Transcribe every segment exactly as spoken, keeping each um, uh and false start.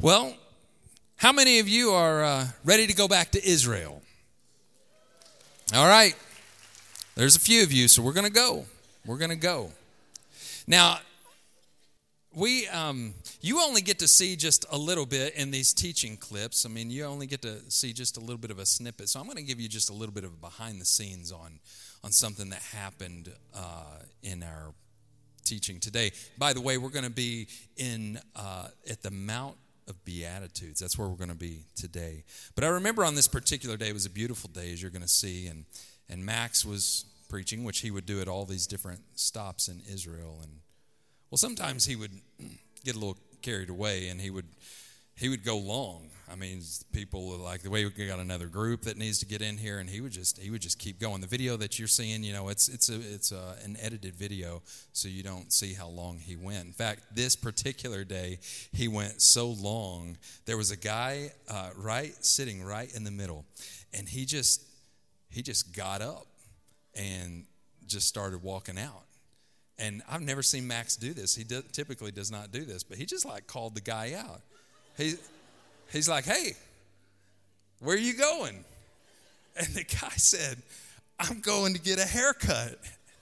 Well, how many of you are uh, ready to go back to Israel? All right. There's a few of you, so we're going to go. We're going to go. Now, we um, you only get to see just a little bit in these teaching clips. I mean, you only get to see just a little bit of a snippet. So I'm going to give you just a little bit of behind the scenes on, on something that happened uh, in our teaching today. By the way, we're going to be in uh, at the Mount of Beatitudes. That's where we're going to be today. But I remember on this particular day, it was a beautiful day, as you're going to see, and and Max was preaching, which he would do at all these different stops in Israel. And well, sometimes he would get a little carried away, and he would he would go long. I mean, people like the way we got another group that needs to get in here, and he would just he would just keep going. The video that you're seeing, you know, it's it's a it's a, an edited video, so you don't see how long he went. In fact, this particular day, he went so long. There was a guy uh, right sitting right in the middle, and he just he just got up and just started walking out. And I've never seen Max do this. He do, typically does not do this, but he just like called the guy out. He. He's like, hey, where are you going? And the guy said, I'm going to get a haircut.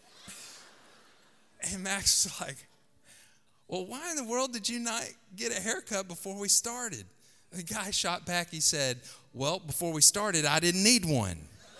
And Max was like, well, why in the world did you not get a haircut before we started? And the guy shot back. He said, well, before we started, I didn't need one.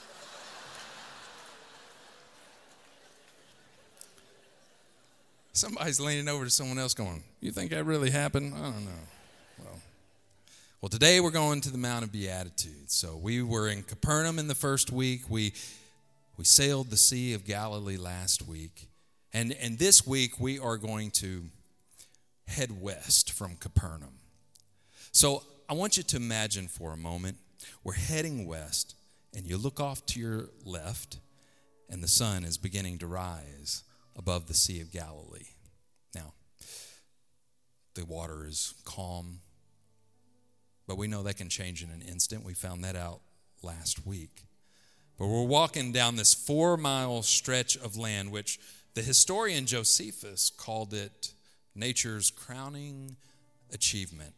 Somebody's leaning over to someone else going, you think that really happened? I don't know. Well. Well, today we're going to the Mount of Beatitudes. So we were in Capernaum in the first week. We we sailed the Sea of Galilee last week. And, and this week we are going to head west from Capernaum. So I want you to imagine for a moment, we're heading west, and you look off to your left, and the sun is beginning to rise above the Sea of Galilee. Now, the water is calm, but we know that can change in an instant. We found that out last week. But we're walking down this four-mile stretch of land, which the historian Josephus called it nature's crowning achievement.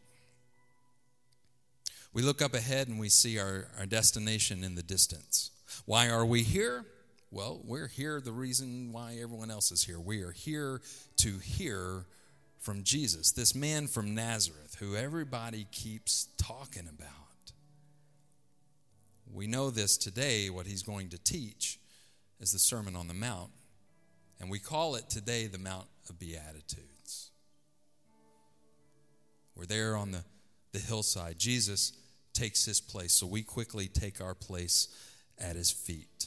We look up ahead and we see our, our destination in the distance. Why are we here? Well, we're here the reason why everyone else is here. We are here to hear from Jesus, this man from Nazareth, who everybody keeps talking about. We know this today, what he's going to teach is the Sermon on the Mount, and we call it today the Mount of Beatitudes. We're there on the, the hillside. Jesus takes his place, so we quickly take our place at his feet.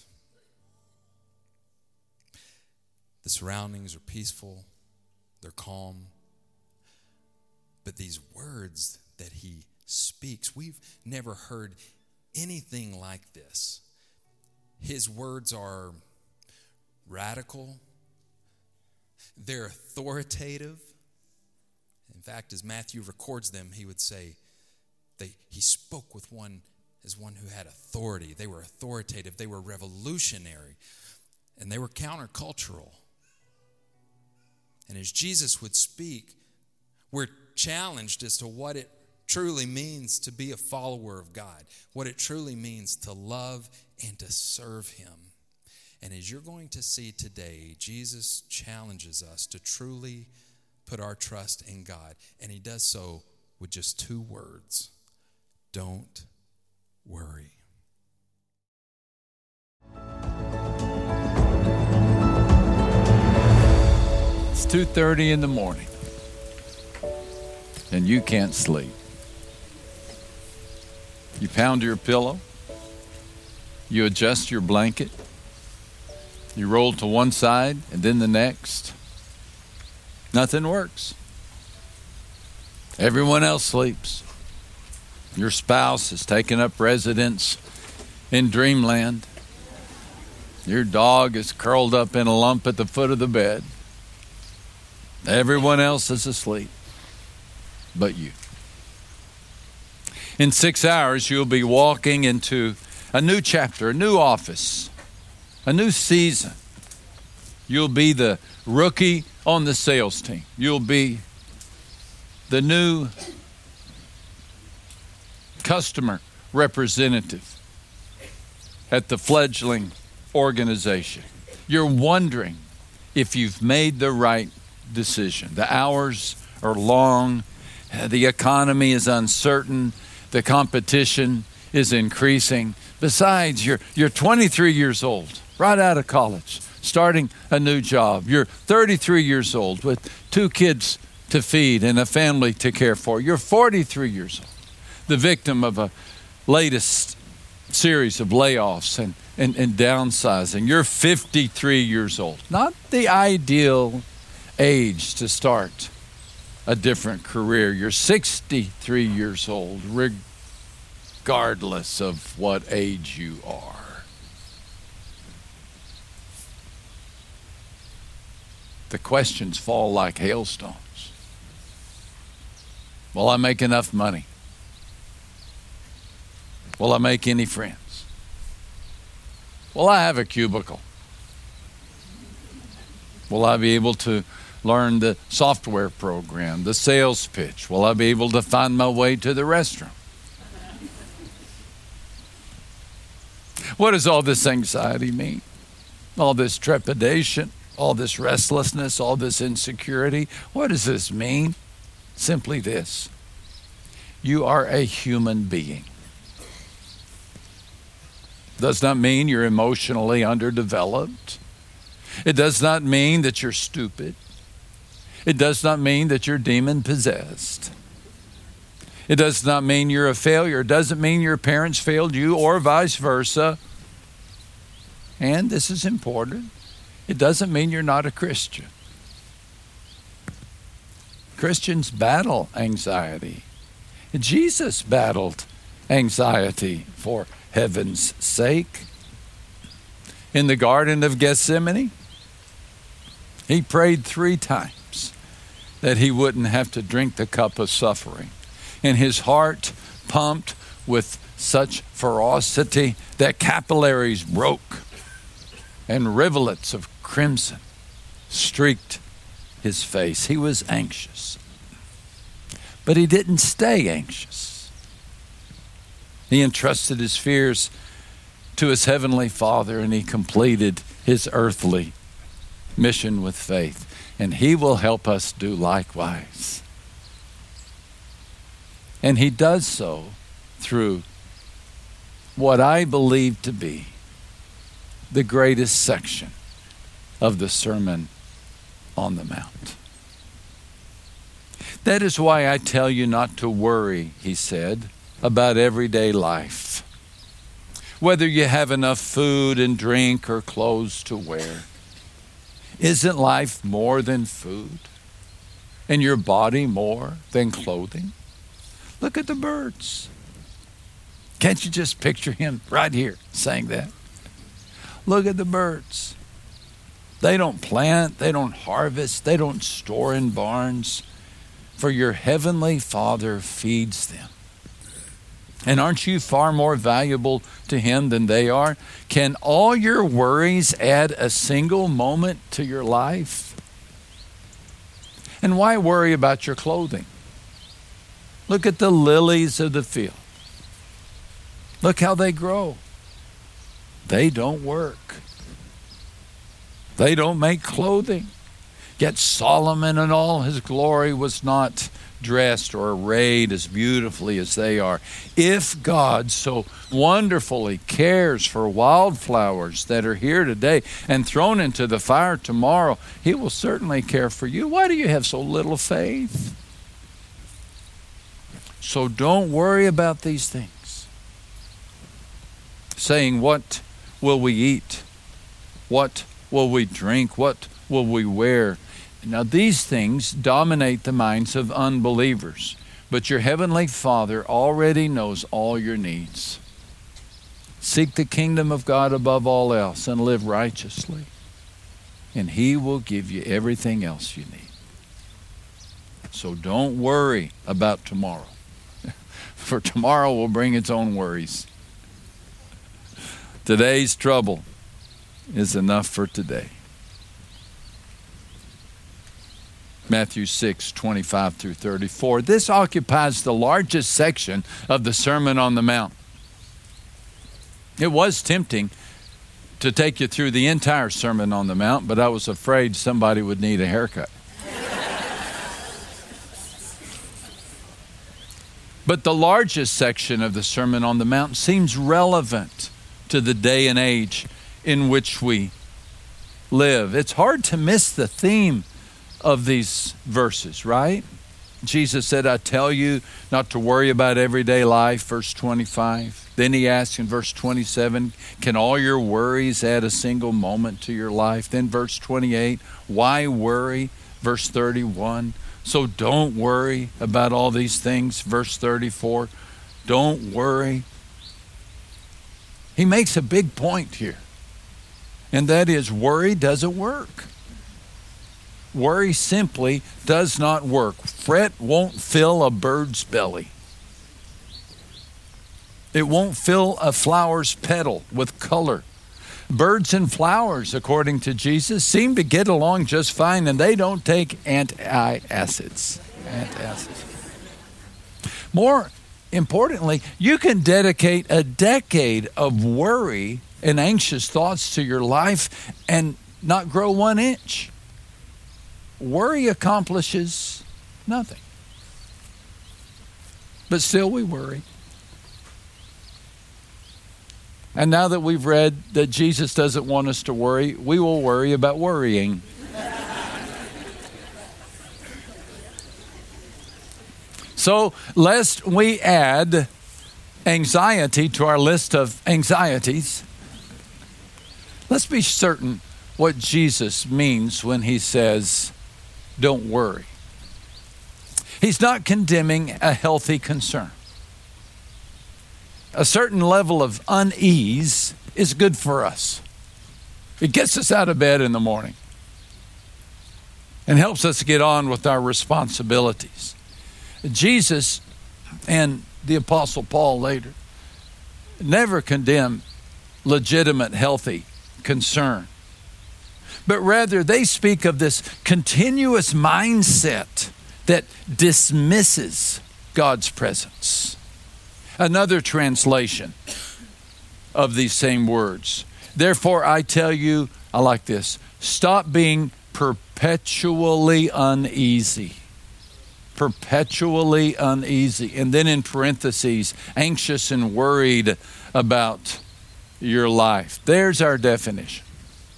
The surroundings are peaceful, they're calm. But these words that he speaks, we've never heard anything like this. His words are radical. They're authoritative. In fact, as Matthew records them, he would say they, he spoke with one as one who had authority. They were authoritative. They were revolutionary. And they were countercultural. And as Jesus would speak, we're challenged as to what it truly means to be a follower of God, what it truly means to love and to serve him. And as you're going to see today, Jesus challenges us to truly put our trust in God. And he does so with just two words: don't worry. It's two thirty in the morning. And you can't sleep. You pound your pillow. You adjust your blanket. You roll to one side and then the next. Nothing works. Everyone else sleeps. Your spouse has taken up residence in dreamland. Your dog is curled up in a lump at the foot of the bed. Everyone else is asleep. But you. In six hours, you'll be walking into a new chapter, a new office, a new season. You'll be the rookie on the sales team. You'll be the new customer representative at the fledgling organization. You're wondering if you've made the right decision. The hours are long. The economy is uncertain. The competition is increasing. Besides, you're, you're twenty-three years old, right out of college, starting a new job. You're thirty-three years old with two kids to feed and a family to care for. You're forty-three years old, the victim of a latest series of layoffs and, and, and downsizing. You're fifty-three years old. Not the ideal age to start a different career. You're sixty-three years old, regardless of what age you are. The questions fall like hailstones. Will I make enough money? Will I make any friends? Will I have a cubicle? Will I be able to learn the software program, the sales pitch? Will I be able to find my way to the restroom? What does all this anxiety mean? All this trepidation, all this restlessness, all this insecurity? What does this mean? Simply this: you are a human being. Does not mean you're emotionally underdeveloped. It does not mean that you're stupid. It does not mean that you're demon-possessed. It does not mean you're a failure. It doesn't mean your parents failed you or vice versa. And this is important, it doesn't mean you're not a Christian. Christians battle anxiety. Jesus battled anxiety for heaven's sake. In the Garden of Gethsemane, he prayed three times that he wouldn't have to drink the cup of suffering. And his heart pumped with such ferocity that capillaries broke and rivulets of crimson streaked his face. He was anxious. But he didn't stay anxious. He entrusted his fears to his heavenly Father, and he completed his earthly mission with faith. And he will help us do likewise. And he does so through what I believe to be the greatest section of the Sermon on the Mount. That is why I tell you not to worry, he said, about everyday life. Whether you have enough food and drink or clothes to wear. Isn't life more than food? And your body more than clothing? Look at the birds. Can't you just picture him right here saying that? Look at the birds. They don't plant, they don't harvest, they don't store in barns, for your heavenly Father feeds them. And aren't you far more valuable to him than they are? Can all your worries add a single moment to your life? And why worry about your clothing? Look at the lilies of the field. Look how they grow. They don't work. They don't make clothing. Yet Solomon in all his glory was not dressed or arrayed as beautifully as they are. If God so wonderfully cares for wildflowers that are here today and thrown into the fire tomorrow, he will certainly care for you. Why do you have so little faith? So don't worry about these things. Saying, what will we eat? What will we drink? What will we wear? Now, these things dominate the minds of unbelievers, but your heavenly Father already knows all your needs. Seek the kingdom of God above all else and live righteously, and he will give you everything else you need. So don't worry about tomorrow, for tomorrow will bring its own worries. Today's trouble is enough for today. Matthew six, twenty-five through thirty-four. This occupies the largest section of the Sermon on the Mount. It was tempting to take you through the entire Sermon on the Mount, but I was afraid somebody would need a haircut. But the largest section of the Sermon on the Mount seems relevant to the day and age in which we live. It's hard to miss the theme of these verses, right? Jesus said, I tell you not to worry about everyday life, verse twenty-five. Then he asks in verse twenty-seven, can all your worries add a single moment to your life? Then verse twenty-eight, why worry? Verse thirty-one, so don't worry about all these things. Verse thirty-four, don't worry. He makes a big point here, and that is worry doesn't work. Worry simply does not work. Fret won't fill a bird's belly. It won't fill a flower's petal with color. Birds and flowers, according to Jesus, seem to get along just fine, and they don't take antacids. Antacids. More importantly, you can dedicate a decade of worry and anxious thoughts to your life and not grow one inch. Worry accomplishes nothing. But still we worry. And now that we've read that Jesus doesn't want us to worry, we will worry about worrying. So, lest we add anxiety to our list of anxieties, let's be certain what Jesus means when he says, don't worry. He's not condemning a healthy concern. A certain level of unease is good for us. It gets us out of bed in the morning and helps us get on with our responsibilities. Jesus and the Apostle Paul later never condemn legitimate, healthy concern, but rather they speak of this continuous mindset that dismisses God's presence. Another translation of these same words. Therefore, I tell you, I like this, stop being perpetually uneasy. Perpetually uneasy. And then in parentheses, anxious and worried about your life. There's our definition.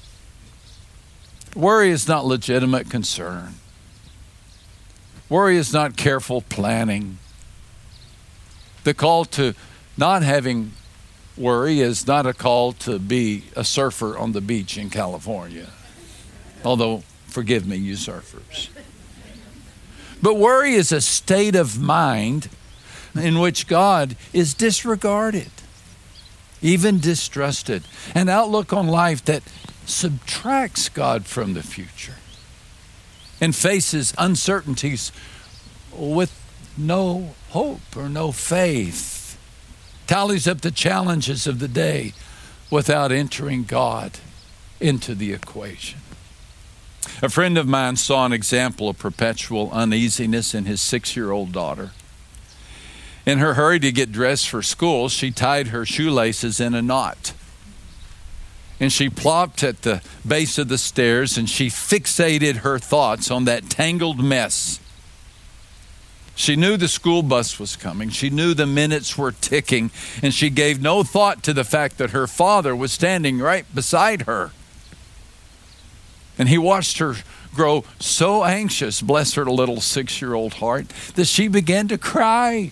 Worry is not legitimate concern. Worry is not careful planning. The call to not having worry is not a call to be a surfer on the beach in California. Although, forgive me, you surfers. But worry is a state of mind in which God is disregarded, even distrusted. An outlook on life that subtracts God from the future and faces uncertainties with no hope or no faith, tallies up the challenges of the day without entering God into the equation. A friend of mine saw an example of perpetual uneasiness in his six-year-old daughter. In her hurry to get dressed for school, she tied her shoelaces in a knot. And she plopped at the base of the stairs and she fixated her thoughts on that tangled mess. She knew the school bus was coming. She knew the minutes were ticking, and she gave no thought to the fact that her father was standing right beside her. And he watched her grow so anxious, bless her little six-year-old heart, that she began to cry.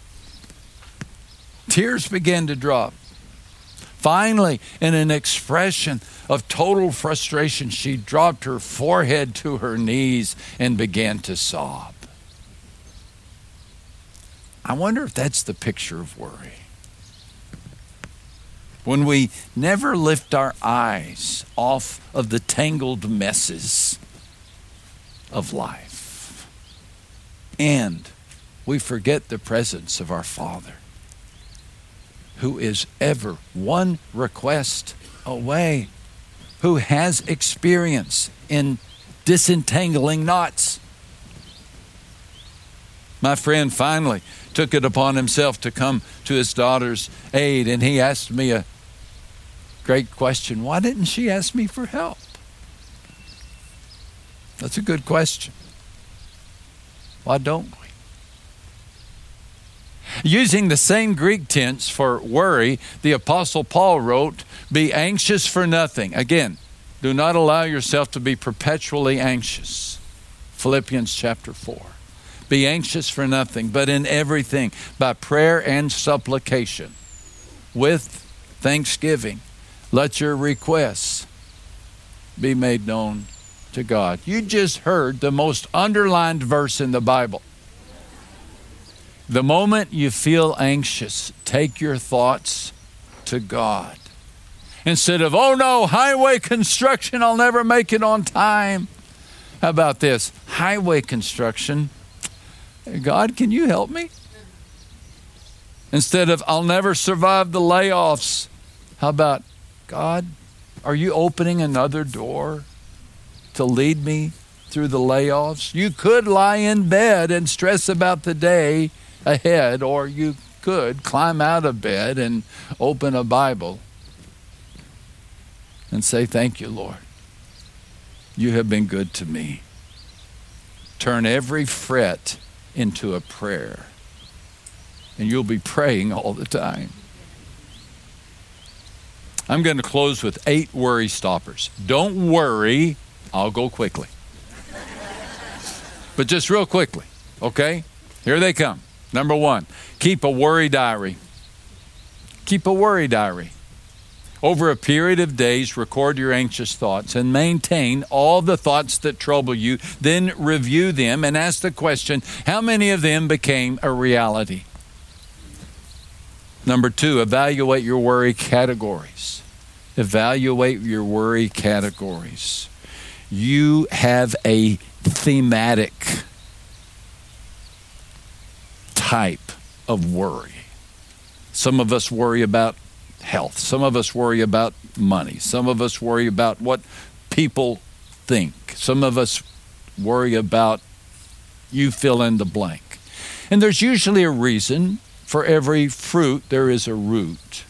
Tears began to drop. Finally, in an expression of total frustration, she dropped her forehead to her knees and began to sob. I wonder if that's the picture of worry. When we never lift our eyes off of the tangled messes of life, and we forget the presence of our Father, who is ever one request away, who has experience in disentangling knots, My friend finally took it upon himself to come to his daughter's aid, and he asked me a great question. Why didn't she ask me for help? That's a good question. Why don't we? Using the same Greek tense for worry, the Apostle Paul wrote, be anxious for nothing. Again, do not allow yourself to be perpetually anxious. Philippians chapter four. Be anxious for nothing, but in everything, by prayer and supplication, with thanksgiving, let your requests be made known to God. You just heard the most underlined verse in the Bible. The moment you feel anxious, take your thoughts to God. Instead of, oh no, highway construction, I'll never make it on time. How about this? Highway construction, God, can you help me? Instead of, I'll never survive the layoffs. How about, God, are you opening another door to lead me through the layoffs? You could lie in bed and stress about the day ahead, or you could climb out of bed and open a Bible and say, thank you, Lord. You have been good to me. Turn every fret into a prayer, and you'll be praying all the time. I'm going to close with eight worry stoppers. Don't worry. I'll go quickly. But just real quickly, okay? Here they come. Number one, keep a worry diary. Keep a worry diary. Over a period of days, record your anxious thoughts and maintain all the thoughts that trouble you. Then review them and ask the question, how many of them became a reality? Number two, evaluate your worry categories. Evaluate your worry categories. You have a thematic type of worry. Some of us worry about health. Some of us worry about money. Some of us worry about what people think. Some of us worry about, you fill in the blank. And there's usually a reason. For every fruit, there is a root.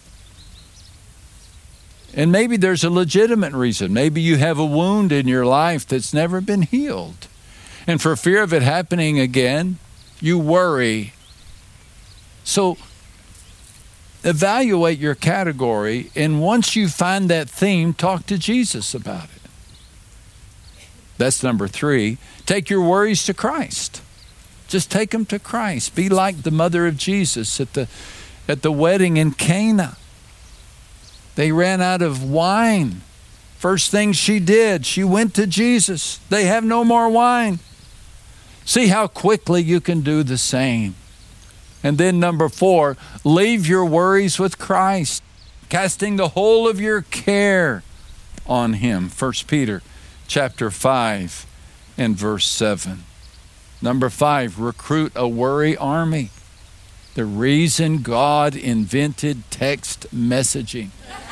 And maybe there's a legitimate reason. Maybe you have a wound in your life that's never been healed. And for fear of it happening again, you worry. So evaluate your category, and once you find that theme, talk to Jesus about it. That's number three. Take your worries to Christ. Just take them to Christ. Be like the mother of Jesus at the at the wedding in Cana. They ran out of wine. First thing she did, she went to Jesus. They have no more wine. See how quickly you can do the same. And then number four, leave your worries with Christ, casting the whole of your care on Him. First Peter chapter five and verse seven. Number five, recruit a worry army. The reason God invented text messaging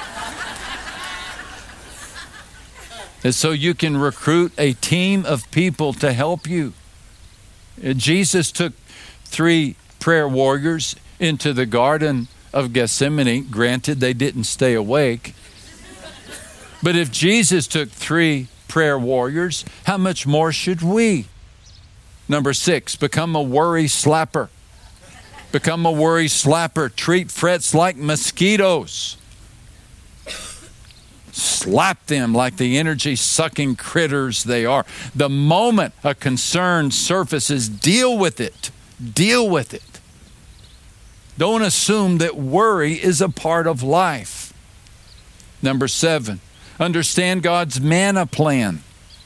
is so you can recruit a team of people to help you. Jesus took three prayer warriors into the Garden of Gethsemane. Granted, they didn't stay awake. But if Jesus took three prayer warriors, how much more should we? Number six, become a worry slapper. Become a worry slapper. Treat frets like mosquitoes. Slap them like the energy-sucking critters they are. The moment a concern surfaces, deal with it. Deal with it. Don't assume that worry is a part of life. Number seven, understand God's manna plan.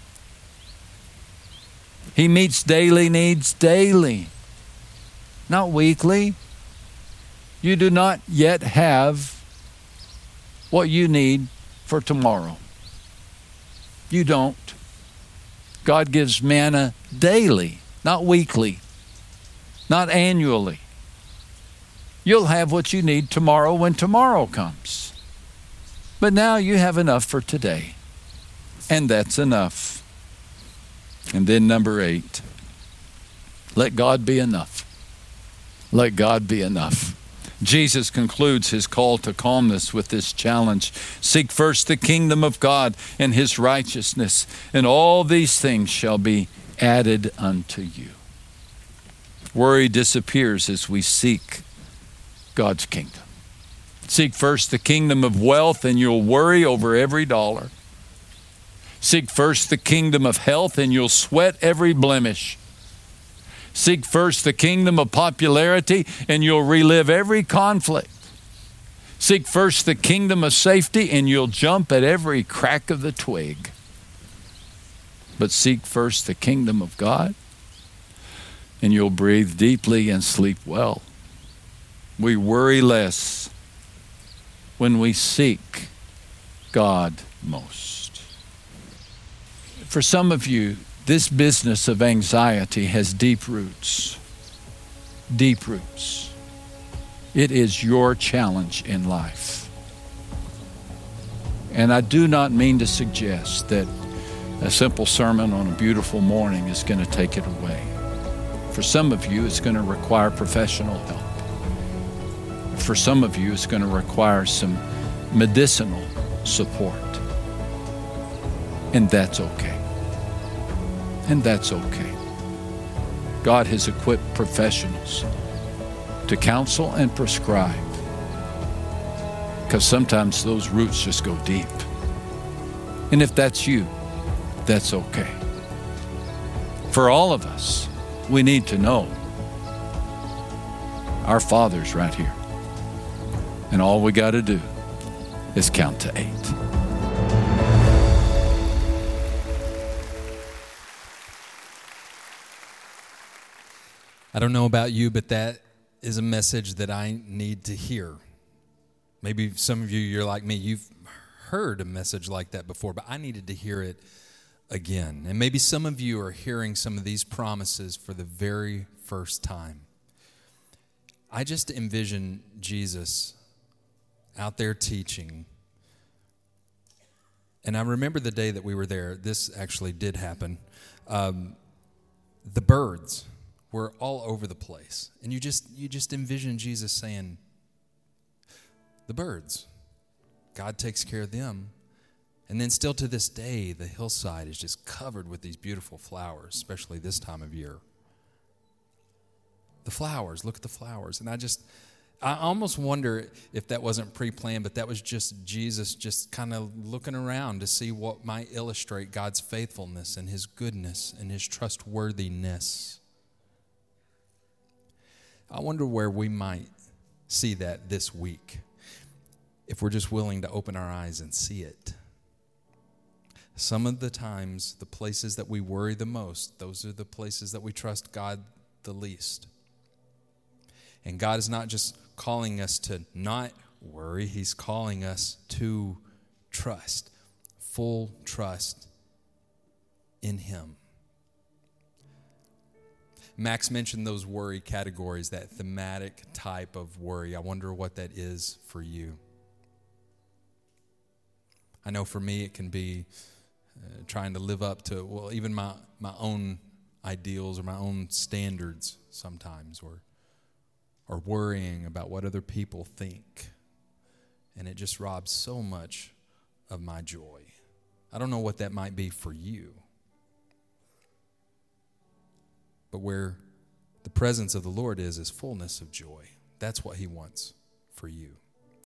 He meets daily needs daily, not weekly. You do not yet have what you need for tomorrow. You don't. God gives manna daily, not weekly, not annually. You'll have what you need tomorrow when tomorrow comes. But now you have enough for today, and that's enough. And then number eight, let God be enough. Let God be enough. Jesus concludes his call to calmness with this challenge. Seek first the kingdom of God and his righteousness, and all these things shall be added unto you. Worry disappears as we seek God's kingdom. Seek first the kingdom of wealth, and you'll worry over every dollar. Seek first the kingdom of health, and you'll sweat every blemish. Seek first the kingdom of popularity, and you'll relive every conflict. Seek first the kingdom of safety, and you'll jump at every crack of the twig. But seek first the kingdom of God, and you'll breathe deeply and sleep well. We worry less when we seek God most. For some of you, this business of anxiety has deep roots. Deep roots. It is your challenge in life. And I do not mean to suggest that a simple sermon on a beautiful morning is going to take it away. For some of you, it's going to require professional help. For some of you, it's going to require some medicinal support. And that's okay. And that's okay. God has equipped professionals to counsel and prescribe, because sometimes those roots just go deep. And if that's you, that's okay. For all of us, we need to know our Father's right here. And all we got to do is count to eight. I don't know about you, but that is a message that I need to hear. Maybe some of you, you're like me, you've heard a message like that before, but I needed to hear it again. And maybe some of you are hearing some of these promises for the very first time. I just envision Jesus out there teaching. And I remember the day that we were there. This actually did happen. Um, the birds were all over the place. And you just you just envision Jesus saying, the birds, God takes care of them. And then still to this day, the hillside is just covered with these beautiful flowers, especially this time of year. The flowers, look at the flowers. And I just, I almost wonder if that wasn't pre-planned, but that was just Jesus just kind of looking around to see what might illustrate God's faithfulness and his goodness and his trustworthiness. I wonder where we might see that this week, if we're just willing to open our eyes and see it. Some of the times, the places that we worry the most, those are the places that we trust God the least. And God is not just calling us to not worry, he's calling us to trust, full trust in him. Max mentioned those worry categories, that thematic type of worry. I wonder what that is for you. I know for me it can be uh, trying to live up to, well, even my, my own ideals or my own standards sometimes, or or worrying about what other people think. And it just robs so much of my joy. I don't know what that might be for you. But where the presence of the Lord is, is fullness of joy. That's what he wants for you.